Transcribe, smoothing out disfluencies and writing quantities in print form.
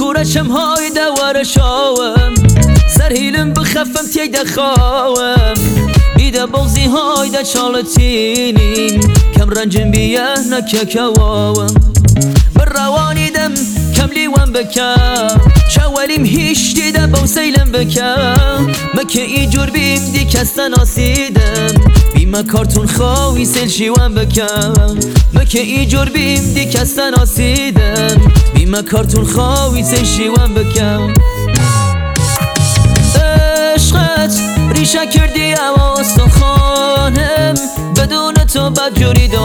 كورشم هاي دوار شاوم سرهيلم بخفم تيدا خاوم إذا بغزي هاي دا شالتيني كم رنجم بيه نككواوم بالرواني دم كم ليوان بكا شواليم هيش ديدا بوسيلم بكا مكه ايجور بيم دي كستن آسيدم بيما كارتون خاوي سيل شيوان بكا مكه ايجور بيم دي كستن آسيدم بيما كارتون خاوي سيل شيوان بكا عشقت ریشه کردی اما استخوانم بدون تو بدجوری